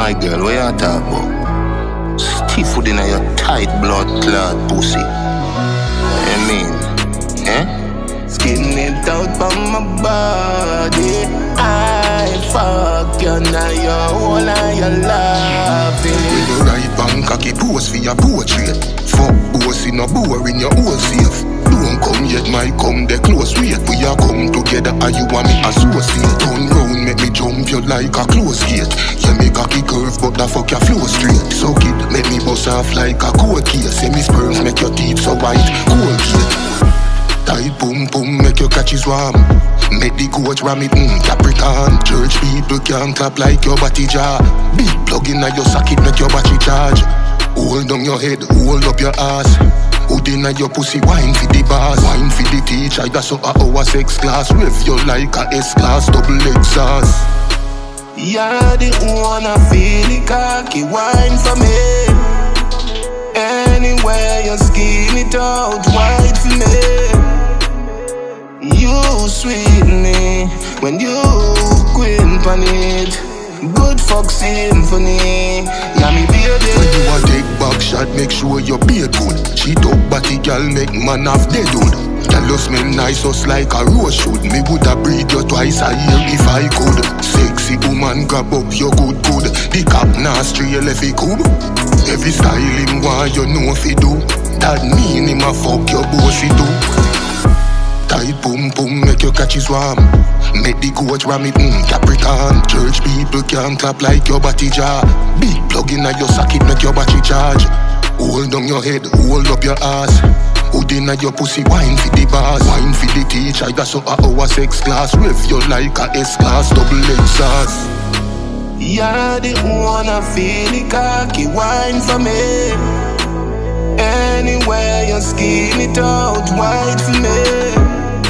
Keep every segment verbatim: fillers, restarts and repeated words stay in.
My girl, what you talk about? Stiff food in your tight blood clot pussy. I mean, eh? Skin it out from my body. I fuck you now, your whole and your laughing. When you right bang cocky pose for your portrait. Fuck bossy no boring, your whole safe. Don't come yet, my come the close wait. We are come together and you want me associate. Turn round, make me jump you like a close gate. You make a kick curve, but the fuck your flow straight. So kid, make me bust off like a cold case. Say me sperms make your teeth so white, cold gate. Tight boom boom, make your catches warm. Make the coach ram it, mm, Capricorn. Church people can't clap like your body jar. Big plug in your socket, make your battery charge. Hold down your head, hold up your ass. Hood inna your pussy, wine for the bars. Wine for the teacher, that's so a our sex class. Rev you like a S-class, double exhaust. You're the one I feel the cocky wine for me. Anywhere you skin it out, white for me. You sweet me when you queen pan it. Good fuck symphony, yeah me baby. When you a take back shot, make sure your beard good. She talk body girl, make man have dead hood. Girl you smell nice just like a rose should. Me woulda breed you twice a year if I could. Sexy woman grab up your good good. The cap nah stray if he could. Every style him want you know if he do. That mean him a fuck your bossy too. Tight boom boom, make your catches warm. Make the coach ram it, mm, Capricorn. Church people can't clap like your body jar. Big plug in your socket, make your battery charge. Hold down your head, hold up your ass. Hood inna your pussy, wine for the bars. Wine for the teacher, that's so a our sex class. Rev you like a S-class, double exhaust. You're the one I feel the cocky wine for me. Anywhere you skin it out, white for me.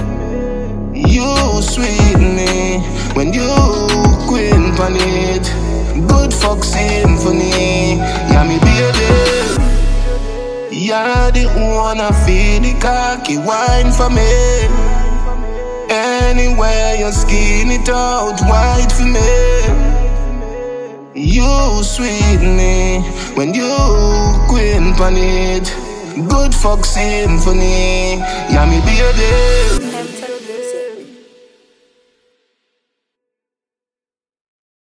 You sweet me when you queen pan it. Good fuck symphony, yeah me baby. You're the one I feel the cocky wine for me. Anywhere you skin it out, white for me. You sweet me when you queen pan it. Good fuck symphony, yeah me baby.